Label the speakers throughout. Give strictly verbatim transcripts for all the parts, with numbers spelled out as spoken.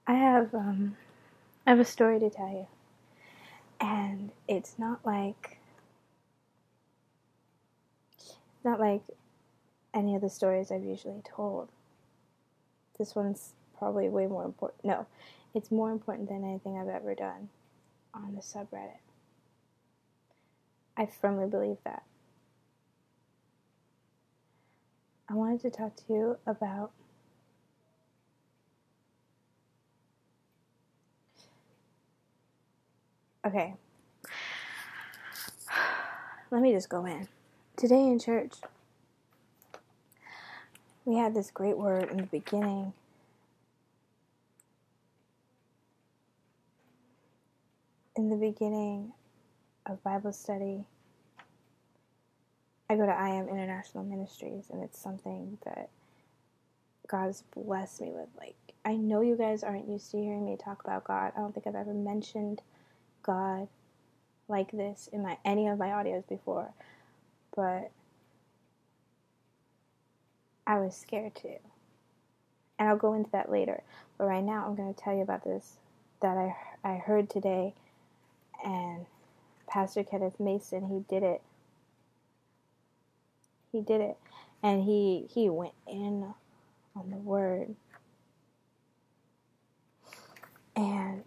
Speaker 1: I have um, I have a story to tell you, and it's not like not like any of the stories I've usually told. This one's probably way more important. No, it's more important than anything I've ever done on the subreddit. I firmly believe that. I wanted to talk to you about okay. Let me just go in. Today in church, we had this great word in the beginning. In the beginning of Bible study, I go to I Am International Ministries, and it's something that God's blessed me with. Like, I know you guys aren't used to hearing me talk about God. I don't think I've ever mentioned God like this in my any of my audios before, but I was scared to. And I'll go into that later. But right now, I'm going to tell you about this that I I heard today, and Pastor Kenneth Mason, he did it. He did it, and he he went in on the word, and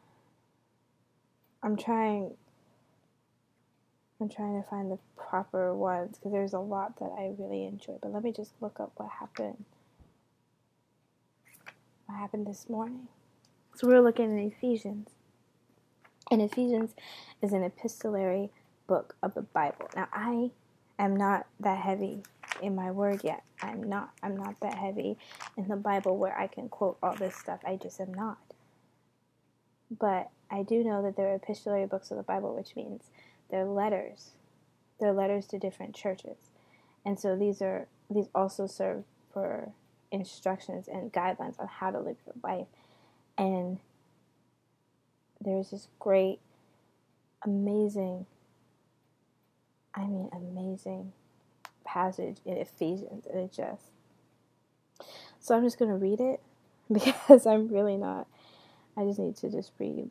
Speaker 1: I'm trying. I'm trying to find the proper ones because there's a lot that I really enjoy. But let me just look up what happened. What happened this morning? So we're looking at Ephesians, and Ephesians is an epistolary book of the Bible. Now I am not that heavy in my word yet. I'm not. I'm not that heavy in the Bible where I can quote all this stuff. I just am not. But I do know that they're epistolary books of the Bible, which means they're letters. They're letters to different churches. And so these are these also serve for instructions and guidelines on how to live your life. And there's this great, amazing, I mean amazing passage in Ephesians. And it just... So I'm just going to read it because I'm really not... I just need to just read.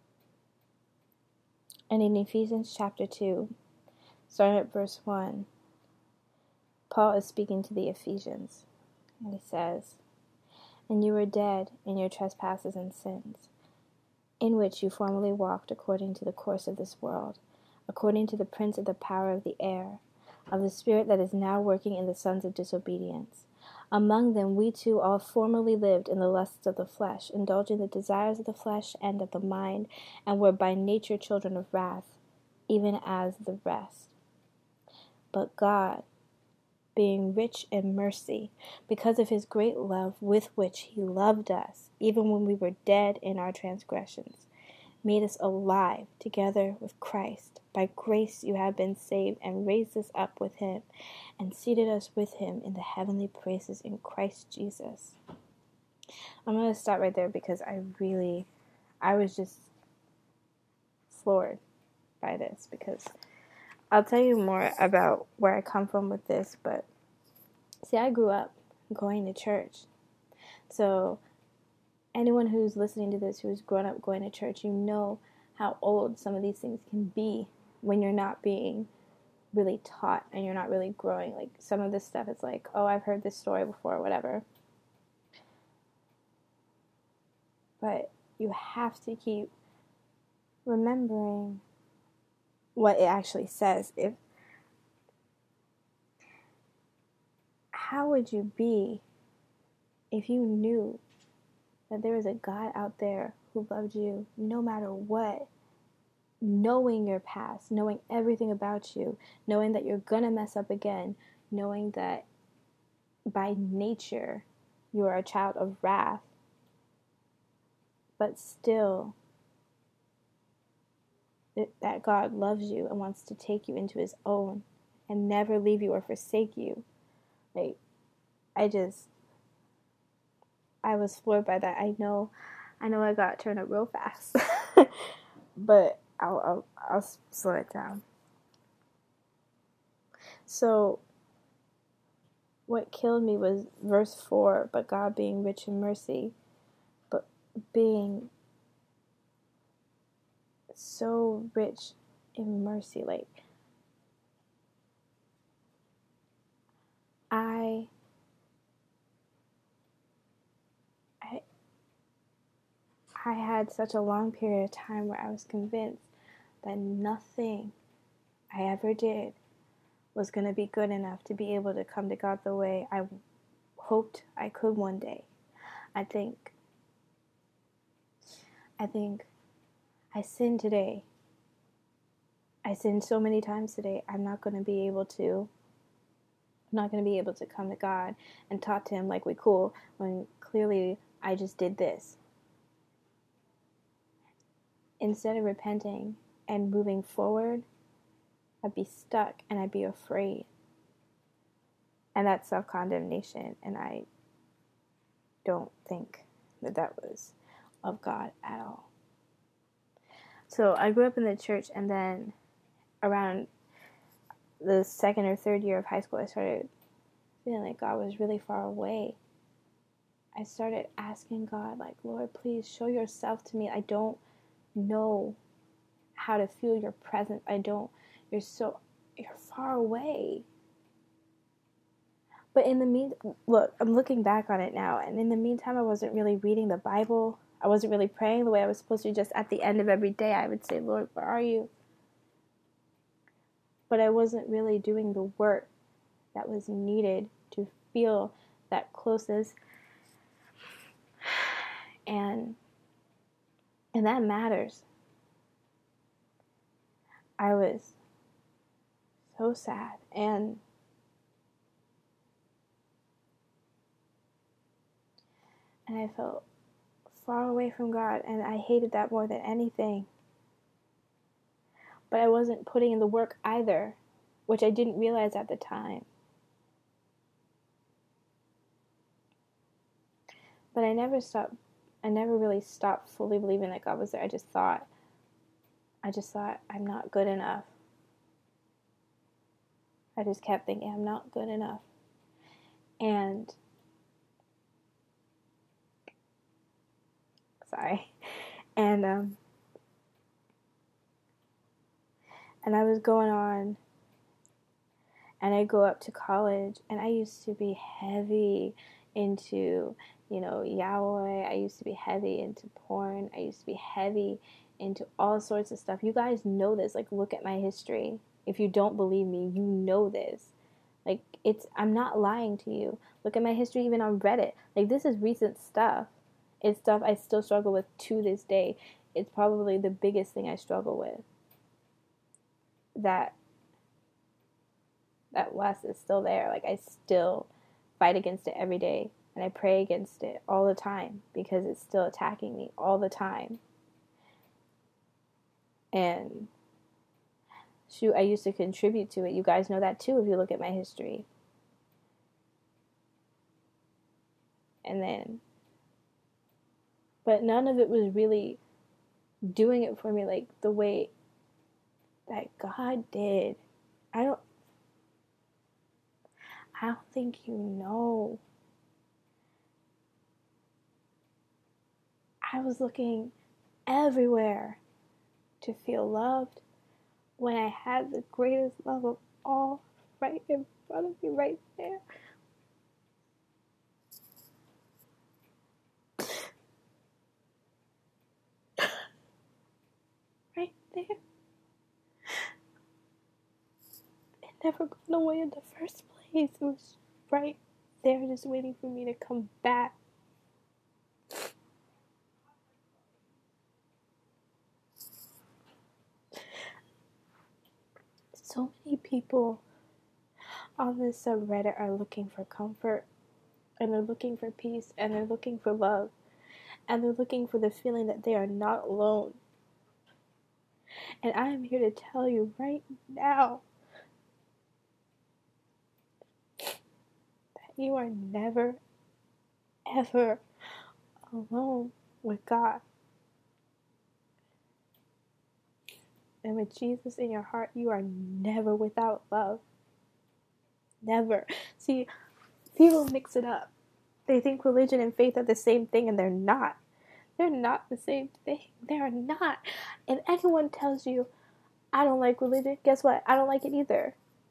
Speaker 1: And in Ephesians chapter two, starting at verse one, Paul is speaking to the Ephesians, and he says, "And you were dead in your trespasses and sins, in which you formerly walked according to the course of this world, according to the prince of the power of the air, of the spirit that is now working in the sons of disobedience. Among them we too all formerly lived in the lusts of the flesh, indulging the desires of the flesh and of the mind, and were by nature children of wrath, even as the rest. But God, being rich in mercy, because of his great love with which he loved us, even when we were dead in our transgressions, made us alive together with Christ. By grace you have been saved, and raised us up with him, and seated us with him in the heavenly places in Christ Jesus." I'm going to stop right there because I really, I was just floored by this, because I'll tell you more about where I come from with this, but see, I grew up going to church. So anyone who's listening to this who's grown up going to church, you know how old some of these things can be when you're not being really taught and you're not really growing. Like, some of this stuff is like, oh, I've heard this story before, whatever. But you have to keep remembering what it actually says. If how would you be if you knew that there is a God out there who loved you no matter what, knowing your past, knowing everything about you, knowing that you're gonna mess up again, knowing that by nature you are a child of wrath, but still that God loves you and wants to take you into his own and never leave you or forsake you. Like, I just, I was floored by that. I know, I know I got turned up real fast, but I'll, I'll, I'll slow it down. So, what killed me was verse four, but God being rich in mercy. But being so rich in mercy. Like, I, I, I had such a long period of time where I was convinced that nothing I ever did was going to be good enough to be able to come to God the way I hoped I could one day. I think, I think I sinned today. I sinned so many times today. I'm not going to be able to, I'm not going to be able to come to God and talk to Him like we cool when clearly I just did this. Instead of repenting and moving forward, I'd be stuck and I'd be afraid. And that's self-condemnation. And I don't think that that was of God at all. So I grew up in the church, and then around the second or third year of high school, I started feeling like God was really far away. I started asking God, like, Lord, please show yourself to me. I don't know how to feel your presence. I don't, you're so, you're far away. But in the mean, look, I'm looking back on it now, and in the meantime, I wasn't really reading the Bible. I wasn't really praying the way I was supposed to. Just at the end of every day, I would say, Lord, where are you? But I wasn't really doing the work that was needed to feel that closeness. And, and that matters. I was so sad, and and I felt far away from God, and I hated that more than anything. But I wasn't putting in the work either, which I didn't realize at the time. But I never stopped, I never really stopped fully believing that God was there. I just thought, I just thought, I'm not good enough. I just kept thinking, I'm not good enough. And, sorry, and, um, and I was going on, and I go up to college, and I used to be heavy into, you know, Yahweh. I used to be heavy into porn. I used to be heavy into all sorts of stuff. You guys know this. Like, look at my history. If you don't believe me, you know this. Like, it's, I'm not lying to you. Look at my history even on Reddit. Like, this is recent stuff. It's stuff I still struggle with to this day. It's probably the biggest thing I struggle with. That, that lust is still there. Like, I still fight against it every day. And I pray against it all the time because it's still attacking me all the time. And shoot, I used to contribute to it. You guys know that too if you look at my history. And then, but none of it was really doing it for me like the way that God did. I don't, I don't think you know. I was looking everywhere to feel loved when I had the greatest love of all right in front of me, right there. Right there. It never got away in the first place. It was right there just waiting for me to come back. So many people on this subreddit are looking for comfort, and they're looking for peace, and they're looking for love, and they're looking for the feeling that they are not alone. And I am here to tell you right now that you are never, ever alone with God. And with Jesus in your heart, you are never without love. Never. See, people mix it up. They think religion and faith are the same thing, and they're not. They're not the same thing. They are not. If anyone tells you, I don't like religion, guess what? I don't like it either.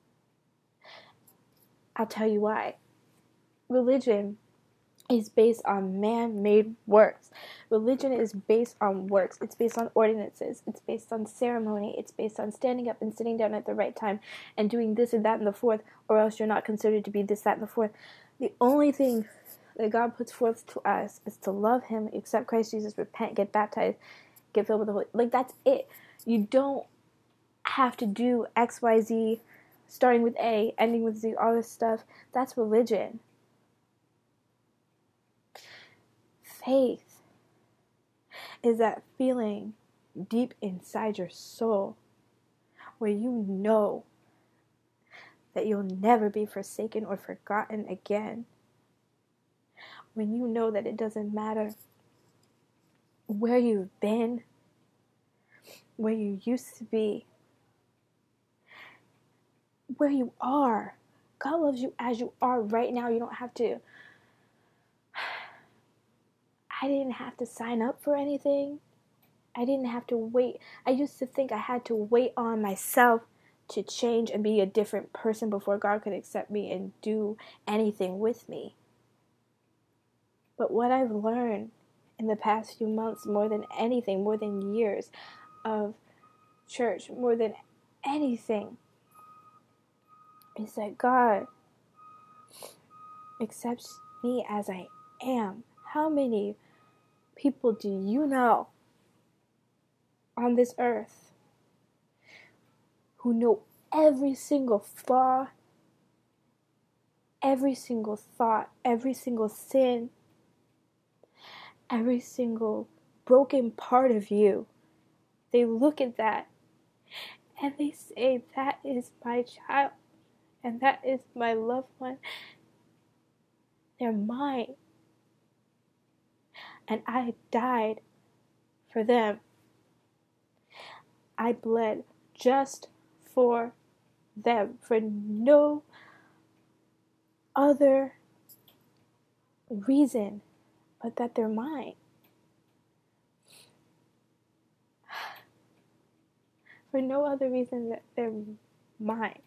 Speaker 1: I'll tell you why. Religion is based on man-made works. Religion is based on works. It's based on ordinances. It's based on ceremony. It's based on standing up and sitting down at the right time and doing this and that and the fourth, or else you're not considered to be this, that, and the fourth. The only thing that God puts forth to us is to love Him, accept Christ Jesus, repent, get baptized, get filled with the Holy. Like, that's it. You don't have to do X, Y, Z, starting with A, ending with Z, all this stuff. That's religion. Faith is that feeling deep inside your soul where you know that you'll never be forsaken or forgotten again. When you know that it doesn't matter where you've been, where you used to be, where you are. God loves you as you are right now. You don't have to. I didn't have to sign up for anything. I didn't have to wait. I used to think I had to wait on myself to change and be a different person before God could accept me and do anything with me. But what I've learned in the past few months, more than anything, more than years of church, more than anything, is that God accepts me as I am. How many people do you know on this earth who know every single flaw, every single thought, every single sin, every single broken part of you? They look at that and they say, that is my child and that is my loved one. They're mine. And I died for them. I bled just for them, for no other reason but that they're mine. For no other reason that they're mine.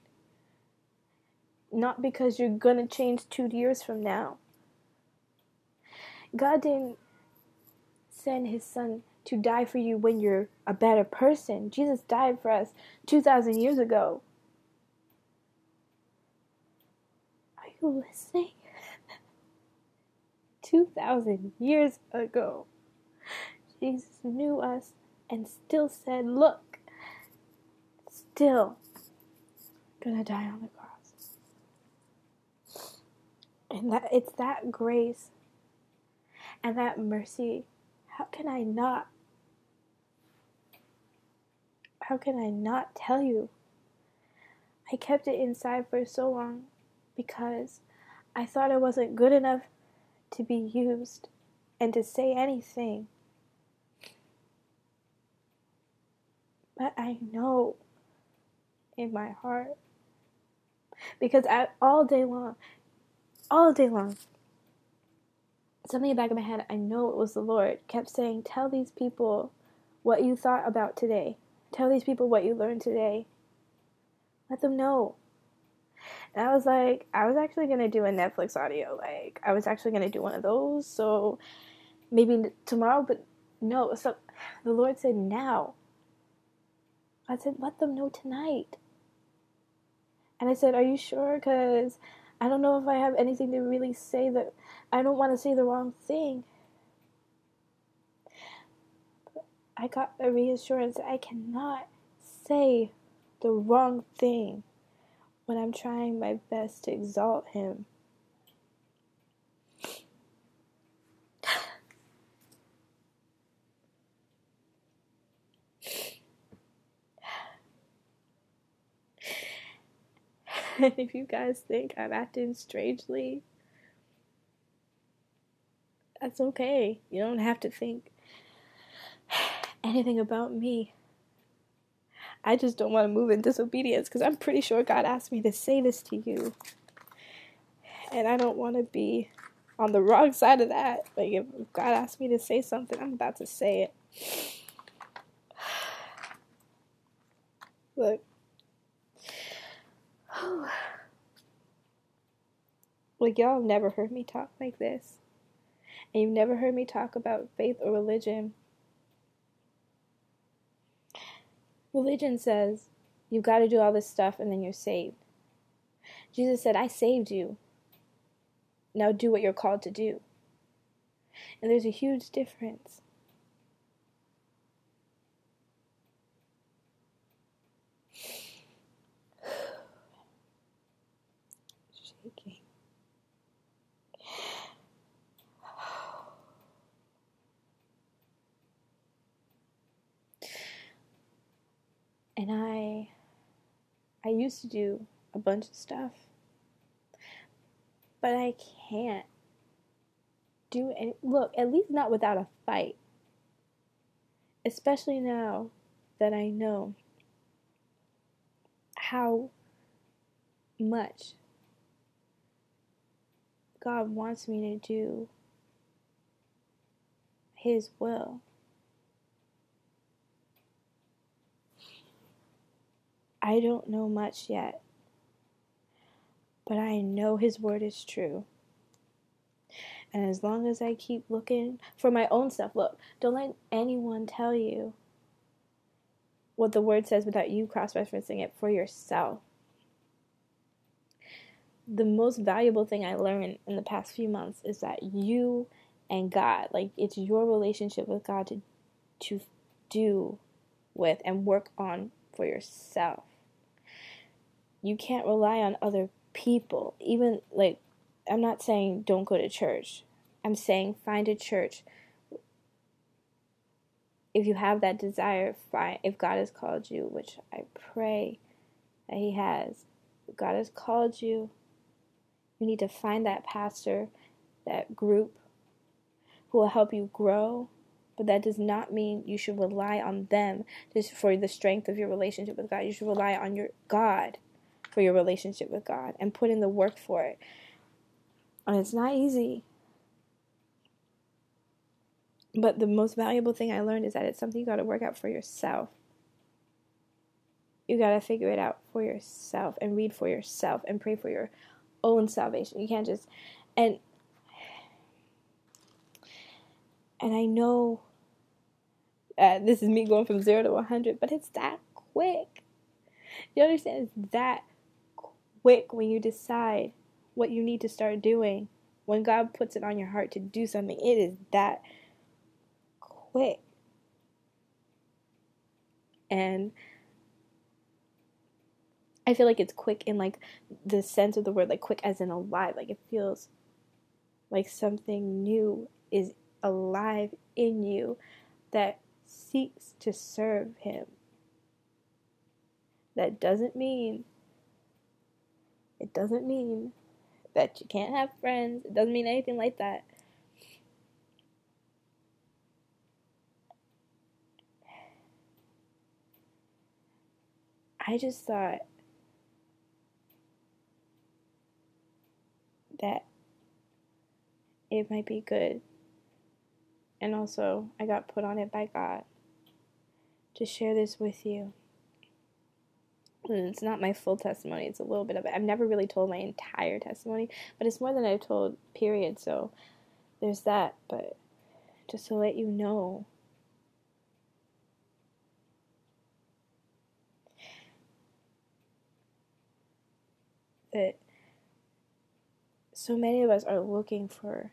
Speaker 1: Not because you're gonna change two years from now. God didn't send His Son to die for you when you're a better person. Jesus died for us two thousand years ago. Are you listening? two thousand years ago, Jesus knew us and still said, look, still gonna die on the cross. And that it's that grace and that mercy. How can I not? How can I not tell you? I kept it inside for so long because I thought I wasn't good enough to be used and to say anything. But I know in my heart, because I, all day long, all day long, something in the back of my head, I know it was the Lord, kept saying, tell these people what you thought about today. Tell these people what you learned today. Let them know. And I was like, I was actually going to do a Netflix audio. Like, I was actually going to do one of those. So maybe tomorrow, but no. So the Lord said, now. I said, let them know tonight. And I said, are you sure? Because I don't know if I have anything to really say that I don't want to say the wrong thing. But I got a reassurance that I cannot say the wrong thing when I'm trying my best to exalt Him. And if you guys think I'm acting strangely, that's okay. You don't have to think anything about me. I just don't want to move in disobedience because I'm pretty sure God asked me to say this to you. And I don't want to be on the wrong side of that. Like, if God asked me to say something, I'm about to say it. Look. Like, y'all have never heard me talk like this. And you've never heard me talk about faith or religion. Religion says you've got to do all this stuff and then you're saved. Jesus said, I saved you. Now do what you're called to do. And there's a huge difference. Shaking. And I, I used to do a bunch of stuff, but I can't do any, look, at least not without a fight. Especially now that I know how much God wants me to do His will. I don't know much yet, but I know His word is true. And as long as I keep looking for my own stuff, look, don't let anyone tell you what the word says without you cross-referencing it for yourself. The most valuable thing I learned in the past few months is that you and God, like, it's your relationship with God to to do with and work on for yourself. You can't rely on other people. Even, like, I'm not saying don't go to church. I'm saying find a church. If you have that desire, find, if God has called you, which I pray that He has. If God has called you, you need to find that pastor, that group, who will help you grow. But that does not mean you should rely on them just for the strength of your relationship with God. You should rely on your God for your relationship with God and put in the work for it. And it's not easy. But the most valuable thing I learned is that it's something you got to work out for yourself. You got to figure it out for yourself and read for yourself and pray for your own salvation. You can't just, and and I know uh, this is me going from zero to one hundred, but it's that quick. You understand? It's that quick when you decide what you need to start doing. When God puts it on your heart to do something, it is that quick. And I feel like it's quick in, like, the sense of the word, like, quick as in alive. Like, it feels like something new is alive in you that seeks to serve Him. That doesn't mean, it doesn't mean that you can't have friends. It doesn't mean anything like that. I just thought that it might be good, and also I got put on it by God to share this with you. And it's not my full testimony, it's a little bit of it. I've never really told my entire testimony, but it's more than I've told, period. So there's that. But just to let you know, that so many of us are looking for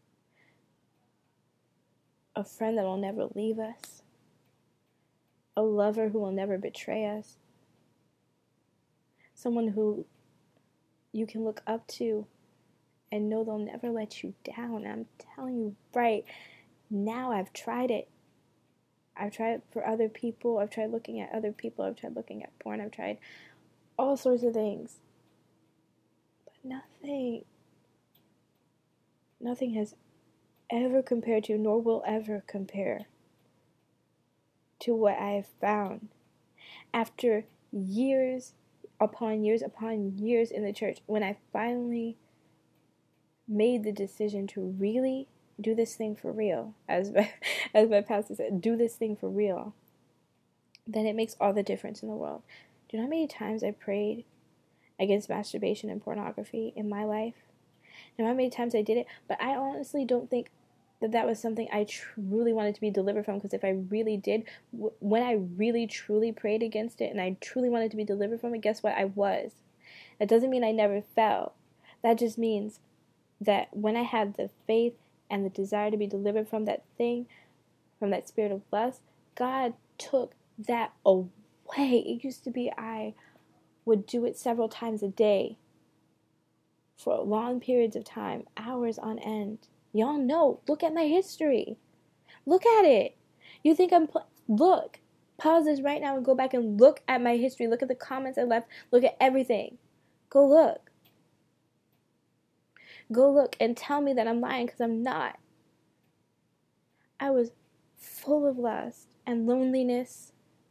Speaker 1: a friend that will never leave us, a lover who will never betray us, someone who you can look up to and know they'll never let you down. I'm telling you right now, I've tried it. I've tried it for other people. I've tried looking at other people. I've tried looking at porn. I've tried all sorts of things. But nothing, nothing has ever compared to, nor will ever compare to what I have found after years upon years upon years in the church. When I finally made the decision to really do this thing for real, as my, as my pastor said, do this thing for real, then it makes all the difference in the world. Do you know how many times I prayed against masturbation and pornography in my life? Do you know how many times I did it? But I honestly don't think that that was something I truly wanted to be delivered from, because if I really did, w- when I really truly prayed against it and I truly wanted to be delivered from it, guess what? I was. That doesn't mean I never fell. That just means that when I had the faith and the desire to be delivered from that thing, from that spirit of lust, God took that away. It used to be I would do it several times a day for long periods of time, hours on end. Y'all know, look at my history. Look at it. You think I'm, pl- look, pause this right now and go back and look at my history. Look at the comments I left. Look at everything. Go look. Go look and tell me that I'm lying, because I'm not. I was full of lust and loneliness.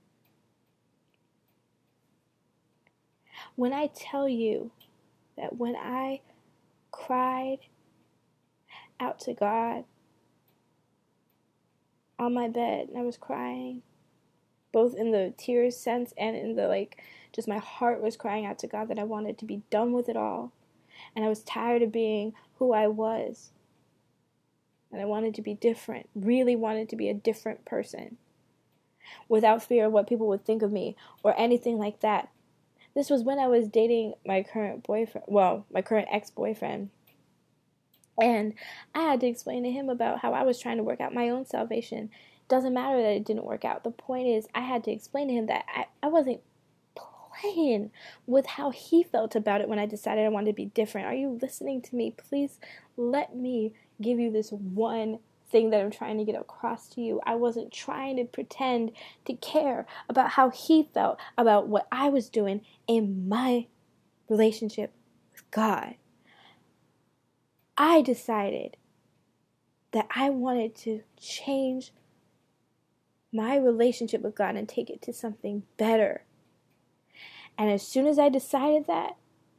Speaker 1: When I tell you that when I cried out to God on my bed and I was crying, both in the tears sense and in the like, just my heart was crying out to God that I wanted to be done with it all. And I was tired of being who I was. And I wanted to be different, really wanted to be a different person, without fear of what people would think of me or anything like that. This was when I was dating my current boyfriend, well, my current ex-boyfriend. And I had to explain to him about how I was trying to work out my own salvation. Doesn't matter that it didn't work out. The point is, I had to explain to him that I, I wasn't playing with how he felt about it when I decided I wanted to be different. Are you listening to me? Please let me give you this one thing that I'm trying to get across to you. I wasn't trying to pretend to care about how he felt about what I was doing in my relationship with God. I decided that I wanted to change my relationship with God and take it to something better. And as soon as I decided that,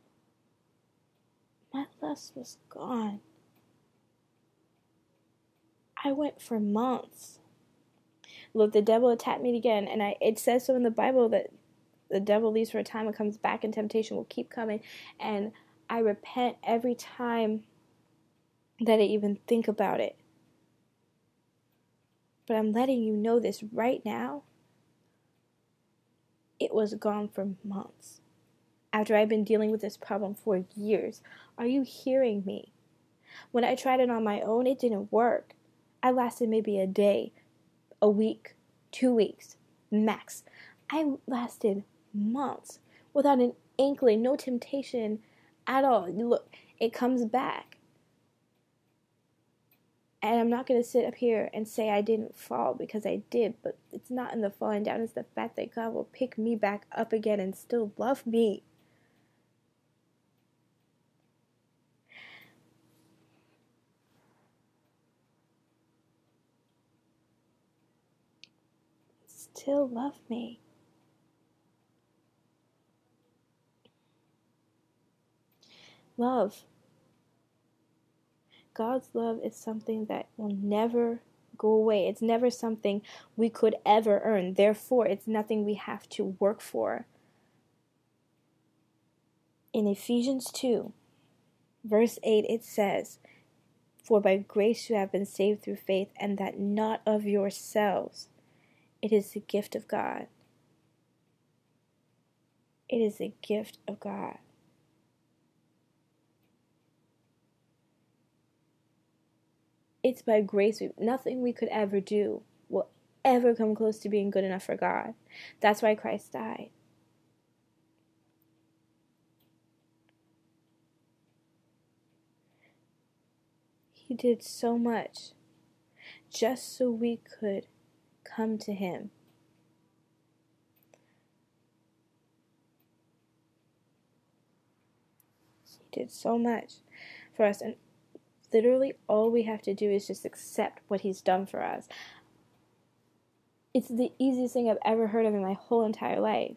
Speaker 1: my lust was gone. I went for months. Look, the devil attacked me again, and I it says so in the Bible that the devil leaves for a time and comes back, and temptation will keep coming. And I repent every time that I even think about it. But I'm letting you know this right now. It was gone for months. After I've been dealing with this problem for years. Are you hearing me? When I tried it on my own, it didn't work. I lasted maybe a day, a week, two weeks, max. I lasted months without an inkling, no temptation at all. Look, it comes back. And I'm not going to sit up here and say I didn't fall, because I did, but it's not in the falling down, it's the fact that God will pick me back up again and still love me. Still love me. Love. God's love is something that will never go away. It's never something we could ever earn. Therefore, it's nothing we have to work for. In Ephesians two, verse eight, it says, "For by grace you have been saved through faith, and that not of yourselves. It is the gift of God." It is the gift of God. It's by grace. We, nothing we could ever do will ever come close to being good enough for God. That's why Christ died. He did so much just so we could come to Him. He did so much for us, and literally all we have to do is just accept what He's done for us. It's the easiest thing I've ever heard of in my whole entire life.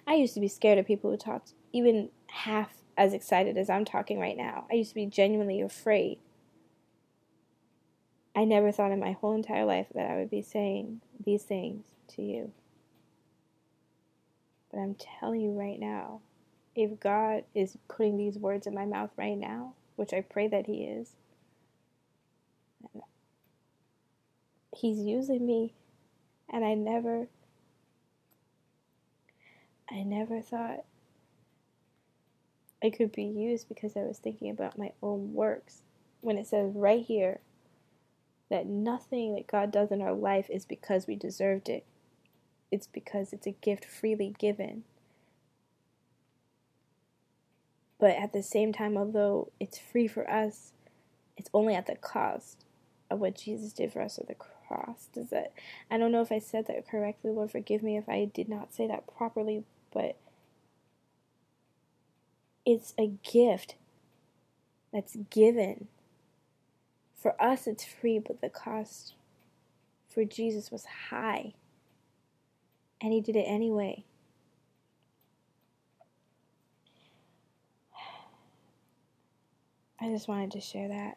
Speaker 1: I used to be scared of people who talked even half as excited as I'm talking right now. I used to be genuinely afraid. I never thought in my whole entire life that I would be saying these things to you. But I'm telling you right now, if God is putting these words in my mouth right now, which I pray that He is, He's using me, and I never, I never thought I could be used because I was thinking about my own works. When it says right here that nothing that God does in our life is because we deserved it. It's because it's a gift freely given. But at the same time, although it's free for us, it's only at the cost of what Jesus did for us at the cross. Does that? I don't know if I said that correctly. Lord, forgive me if I did not say that properly, but it's a gift that's given. For us, it's free, but the cost for Jesus was high. And He did it anyway. I just wanted to share that.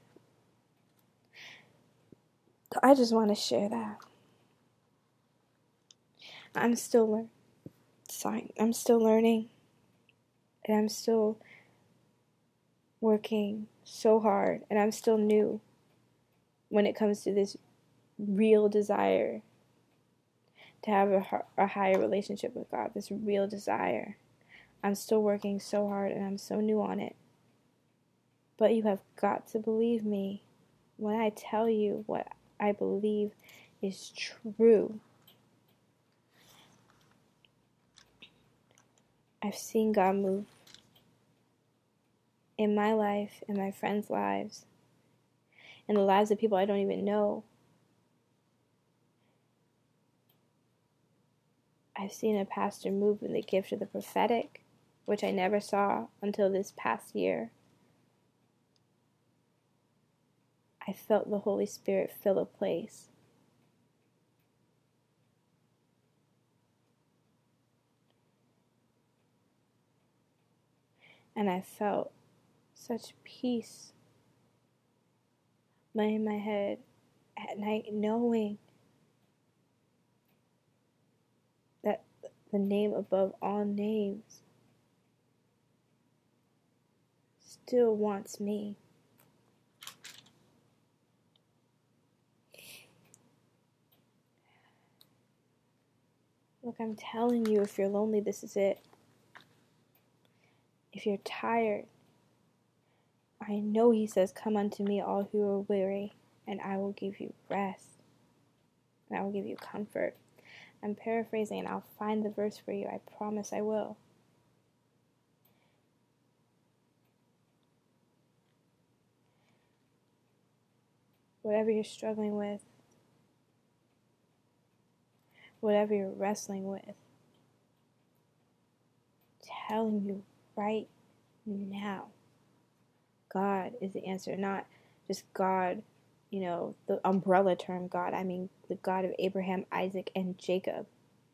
Speaker 1: I just want to share that. I'm still learning. Sorry, I'm still learning. And I'm still working so hard. And I'm still new when it comes to this real desire to have a, a higher relationship with God. This real desire. I'm still working so hard and I'm so new on it. But you have got to believe me when I tell you what I believe is true. I've seen God move in my life, in my friends' lives, in the lives of people I don't even know. I've seen a pastor move in the gift of the prophetic, which I never saw until this past year. I felt the Holy Spirit fill a place. And I felt such peace in my head at night, knowing that the name above all names still wants me. Look, I'm telling you, if you're lonely, this is it. If you're tired, I know He says, come unto me all who are weary, and I will give you rest. And I will give you comfort. I'm paraphrasing and I'll find the verse for you. I promise I will. Whatever you're struggling with, whatever you're wrestling with, I'm telling you right now, God is the answer. Not just God, you know, the umbrella term God. I mean the God of Abraham, Isaac, and Jacob,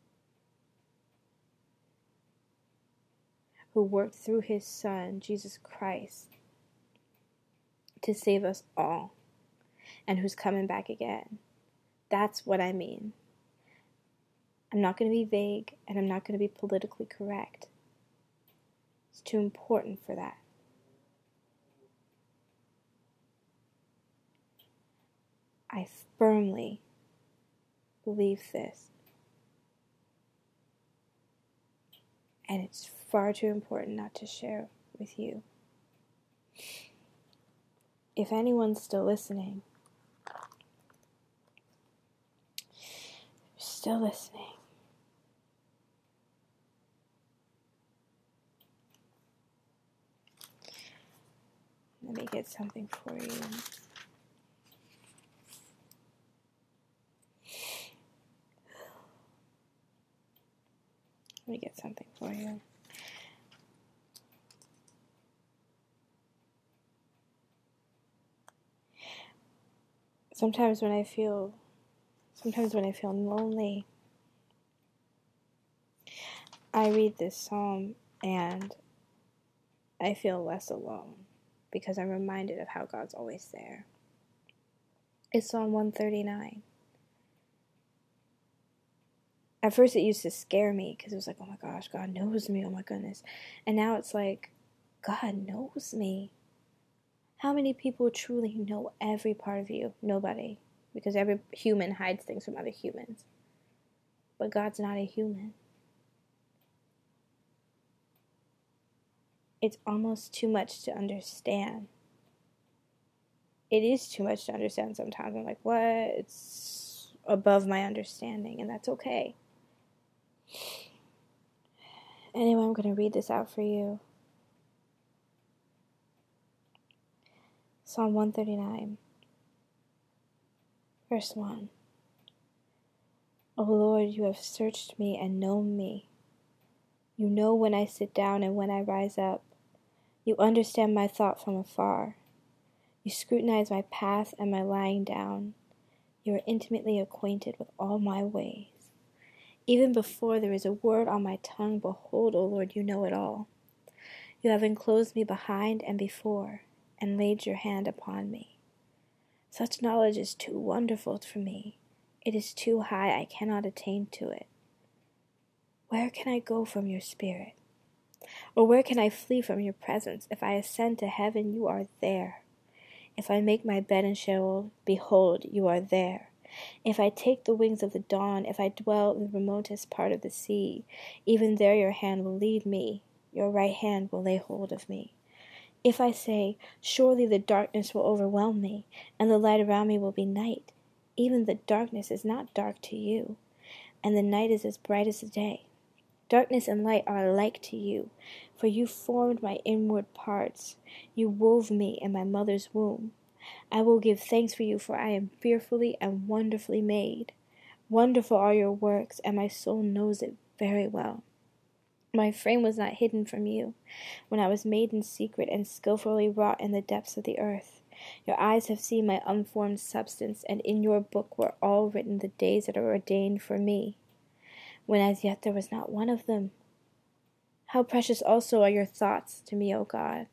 Speaker 1: who worked through His Son, Jesus Christ, to save us all, and who's coming back again. That's what I mean. I'm not going to be vague, and I'm not going to be politically correct. It's too important for that. I firmly believe this. And it's far too important not to share with you. If anyone's still listening, still listening, let me get something for you. Let me get something for you. Sometimes when I feel, sometimes when I feel lonely, I read this psalm and I feel less alone because I'm reminded of how God's always there. It's Psalm one thirty-nine. At first it used to scare me because it was like, oh my gosh, God knows me, oh my goodness. And now it's like, God knows me. How many people truly know every part of you? Nobody. Because every human hides things from other humans. But God's not a human. It's almost too much to understand. It is too much to understand sometimes. I'm like, what? It's above my understanding, and that's okay. Anyway, I'm going to read this out for you. Psalm one thirty-nine, verse one. O Lord, you have searched me and known me. You know when I sit down and when I rise up. You understand my thought from afar. You scrutinize my path and my lying down. You are intimately acquainted with all my ways. Even before there is a word on my tongue, behold, O Lord, you know it all. You have enclosed me behind and before, and laid your hand upon me. Such knowledge is too wonderful for me. It is too high, I cannot attain to it. Where can I go from your spirit? Or where can I flee from your presence? If I ascend to heaven, you are there. If I make my bed in Sheol, behold, you are there. If I take the wings of the dawn, if I dwell in the remotest part of the sea, even there your hand will lead me, your right hand will lay hold of me. If I say, surely the darkness will overwhelm me, and the light around me will be night, even the darkness is not dark to you, and the night is as bright as the day. Darkness and light are alike to you, for you formed my inward parts. You wove me in my mother's womb. I will give thanks for you, for I am fearfully and wonderfully made. Wonderful are your works, and my soul knows it very well. My frame was not hidden from you, when I was made in secret and skillfully wrought in the depths of the earth. Your eyes have seen my unformed substance, and in your book were all written the days that are ordained for me, when as yet there was not one of them. How precious also are your thoughts to me, O God!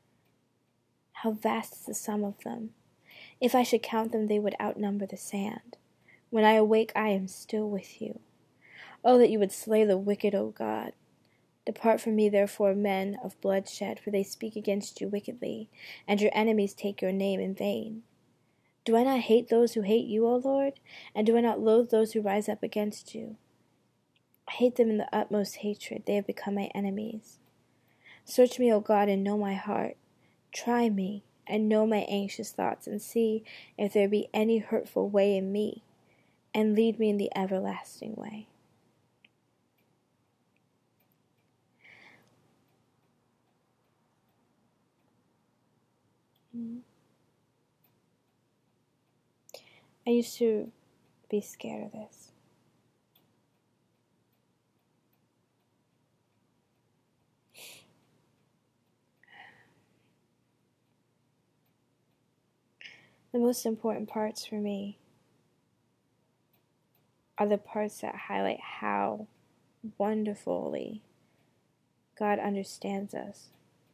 Speaker 1: How vast is the sum of them! If I should count them, they would outnumber the sand. When I awake, I am still with you. Oh, that you would slay the wicked, O God! Depart from me, therefore, men of bloodshed, for they speak against you wickedly, and your enemies take your name in vain. Do I not hate those who hate you, O Lord? And do I not loathe those who rise up against you? I hate them in the utmost hatred. They have become my enemies. Search me, O God, and know my heart. Try me, and know my anxious thoughts, and see if there be any hurtful way in me, and lead me in the everlasting way. I used to be scared of this. The most important parts for me are the parts that highlight how wonderfully God understands us.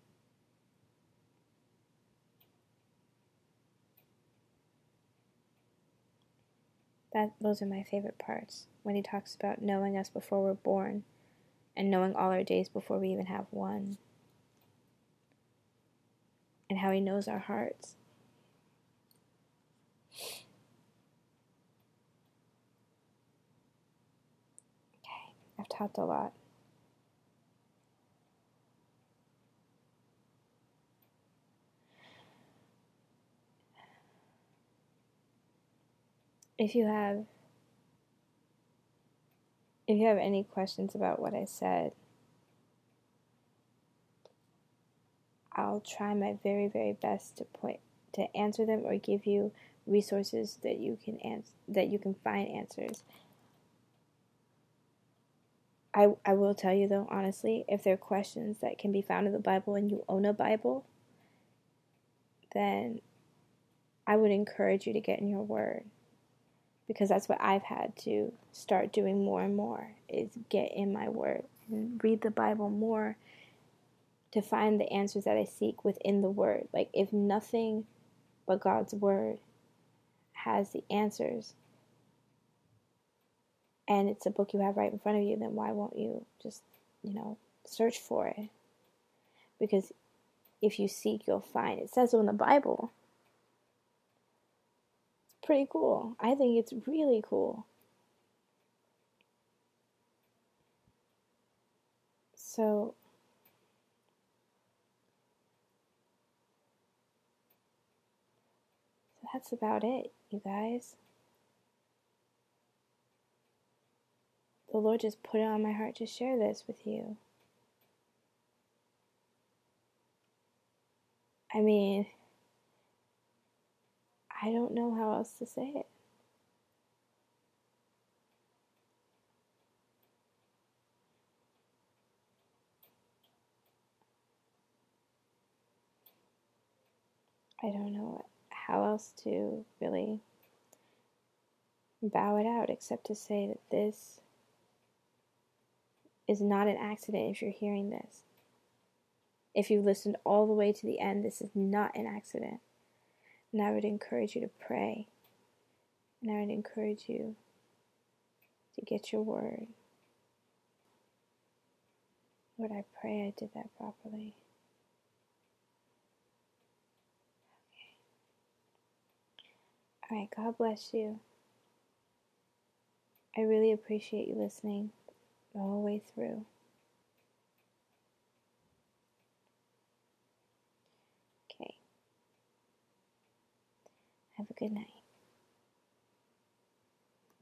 Speaker 1: That those are my favorite parts, when he talks about knowing us before we're born and knowing all our days before we even have one, and how he knows our hearts. Okay, I've talked a lot. If you have if you have any questions about what I said, I'll try my very, very best to point to answer them or give you resources that you can ans- that you can find answers. I I will tell you though, honestly, if there are questions that can be found in the Bible and you own a Bible, then I would encourage you to get in your word, because that's what I've had to start doing more and more, is get in my word and read the Bible more to find the answers that I seek within the word. Like, if nothing but God's word has the answers, and it's a book you have right in front of you, then why won't you just, you know, search for it? Because if you seek, you'll find. It says so in the Bible. It's pretty cool. I think it's really cool. So, so that's about it, you guys. The Lord just put it on my heart to share this with you. I mean, I don't know how else to say it. I don't know how else to really bow it out except to say that this is not an accident if you're hearing this. If you've listened all the way to the end, this is not an accident. And I would encourage you to pray. And I would encourage you to get your word. Lord, I pray I did that properly. Okay. All right, God bless you. I really appreciate you listening the whole way through. Okay. Have a good night.